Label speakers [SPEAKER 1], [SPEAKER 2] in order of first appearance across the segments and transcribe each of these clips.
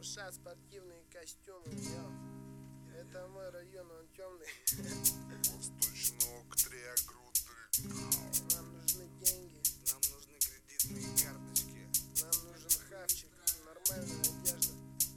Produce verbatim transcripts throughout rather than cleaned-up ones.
[SPEAKER 1] душа, спортивные костюмы, йо. Это мой район, он темный.
[SPEAKER 2] Восточный Октрия, Груды.
[SPEAKER 1] Нам нужны деньги.
[SPEAKER 2] Нам нужны кредитные карточки.
[SPEAKER 1] Нам нужен хавчик, нормальная одежда.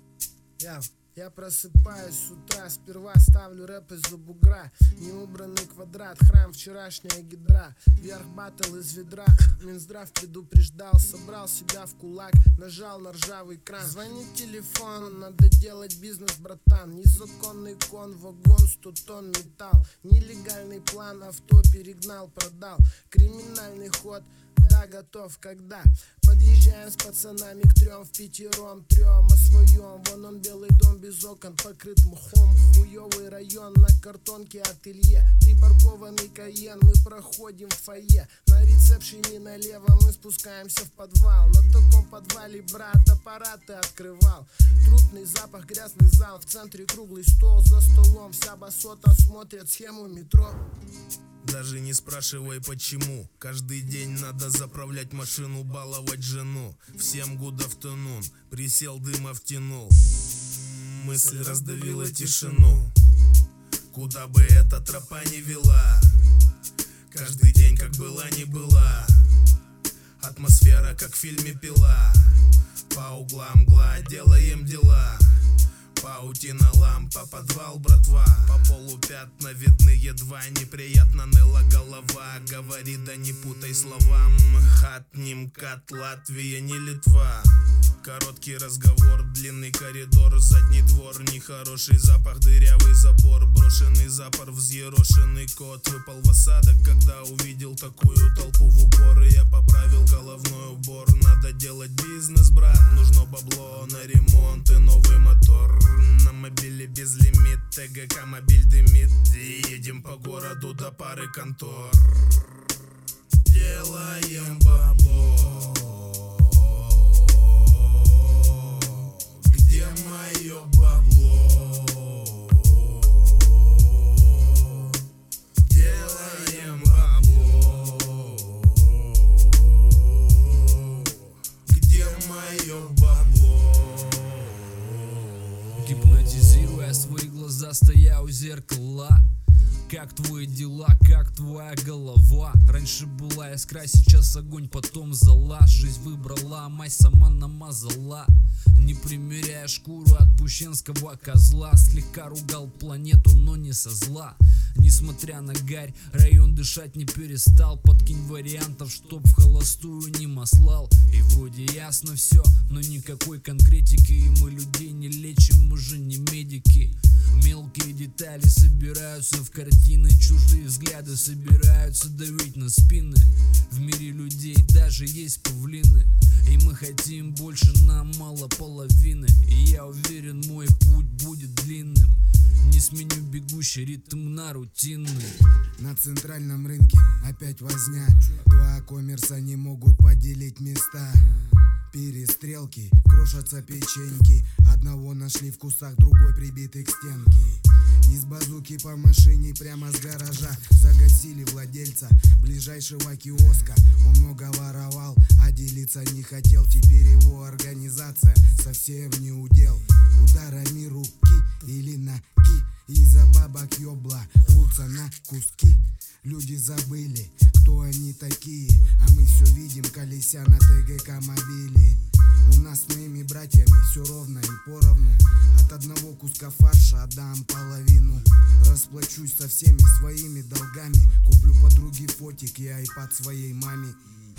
[SPEAKER 1] Я, я просыпаюсь с утра, сперва ставлю рэп из-за бугра. Неубранный квадрат, храм, вчерашняя гидра. Вверх батл из ведра, Минздрав предупреждал. Собрал себя в кулак, нажал на ржавый кран. Звонит телефон, надо делать бизнес, братан. Незаконный кон, вагон, сто тонн металл. Нелегальный план, авто перегнал, продал. Криминальный ход, да, готов, когда подъезжаем с пацанами к трем, в пятером, трем о своем. Вон он, белый дом без окон, покрыт мхом. Хуёвый район, на картонке ателье. Припаркованный Каен, мы проходим в фойе. На ресепшене налево мы спускаемся в подвал. На таком подвале брат аппараты открывал. Трупный запах, грязный зал. В центре круглый стол, за столом вся басота смотрит схему метро.
[SPEAKER 3] Даже не спрашивай почему. Каждый день надо заправлять машину, баловать жену. Всем good afternoon, присел, дыма втянул. Мысль раздавила тишину. Куда бы эта тропа не вела, каждый день как была не была. Атмосфера как в фильме «Пила». По углам мгла, делаем дела. Паутина, лампа, подвал, братва. По полу пятна видны едва. Неприятно ныла голова. Говори, да не путай слова. МХАТ, не МКАД, Латвия, не Литва. Короткий разговор, длинный коридор, задний двор. Нехороший запах, дырявый забор. Брошенный запор, взъерошенный кот. Выпал в осадок, когда увидел такую толпу в упор. И я поправил головной убор. Надо делать бизнес, брат. Нужно бабло на ремонт и новый мотор. На мобиле без лимит, ТГК мобиль дымит. И едем по городу до пары контор. Делаем бабло. Где мое бабло? Делаем бабло. Где мое бабло?
[SPEAKER 4] Гипнотизируя свои глаза, стоя у зеркала. Как твои дела, как твоя голова? Раньше была искра, сейчас огонь, потом зола. Жизнь выбрала, мать сама намазала. Не примеряя шкуру от пущенского козла. Слегка ругал планету, но не со зла. Несмотря на гарь, район дышать не перестал. Подкинь вариантов, чтоб в холостую не маслал. И вроде ясно все, но никакой конкретики. И мы людей не лечим, мы же не медики. Мелкие детали собираются в картины. Чужие взгляды собираются давить на спины. В мире людей даже есть павлины. И мы хотим больше, нам мало половины. И я уверен, мой путь будет длинным. Не сменю бегущий ритм на рутинный.
[SPEAKER 5] На центральном рынке опять возня. Два коммерса не могут поделить места. Перестрелки, крошатся печеньки. Одного нашли в кустах, другой прибитый к стенке. Из базуки по машине прямо с гаража загасили владельца ближайшего киоска. Он много воровал, а делиться не хотел. Теперь его организация совсем не удел. Ударами руки или ноги из-за бабок ёбла рвутся на куски. Люди забыли, кто они такие, а мы все видим, колеся на ТГК мобиле. У нас с моими братьями все ровно и поровну. От одного куска фарша отдам половину. Расплачусь со всеми своими долгами. Куплю подруге фотик и айпад своей маме.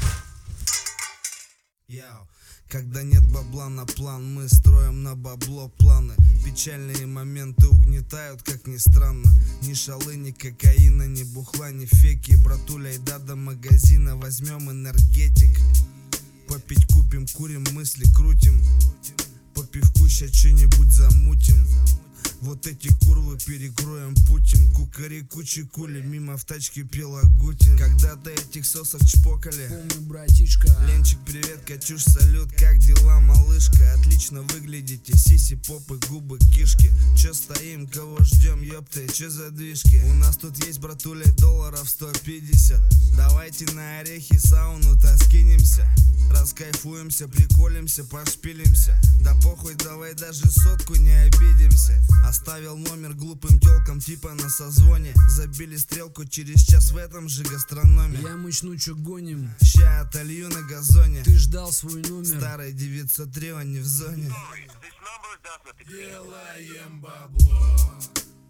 [SPEAKER 3] Яу. Когда нет бабла на план, мы строим на бабло планы. Печальные моменты угнетают, как ни странно. Ни шалы, ни кокаина, ни бухла, ни феки. Братуля, и да, до магазина возьмем энергетик. Попить купим, курим, мысли крутим. По пивку ща что-нибудь замутим. Вот эти курвы перекроем путем. Кукареку чекули, мимо в тачке пел Агутин. Когда-то этих сосок чпокали.
[SPEAKER 4] Помню, братишка.
[SPEAKER 3] Ленчик, привет, Катюш, салют. Как дела, малышка? Отлично выглядите, сиси, попы, губы, кишки. Че стоим, кого ждем, ёпты, че за движки? У нас тут есть, братуля, долларов сто пятьдесят. Давайте на орехи сауну-то скинемся.
[SPEAKER 6] Раскайфуемся, приколимся, пошпилимся. Да похуй, давай даже сотку не обидимся. Оставил номер глупым тёлкам типа на созвоне. Забили стрелку через час в этом же гастрономе.
[SPEAKER 4] Я мучну, чё гоним?
[SPEAKER 6] Ща отолью на газоне.
[SPEAKER 4] Ты ждал свой номер.
[SPEAKER 6] Старый девятьсот три, он не в зоне.
[SPEAKER 3] Делаем бабло,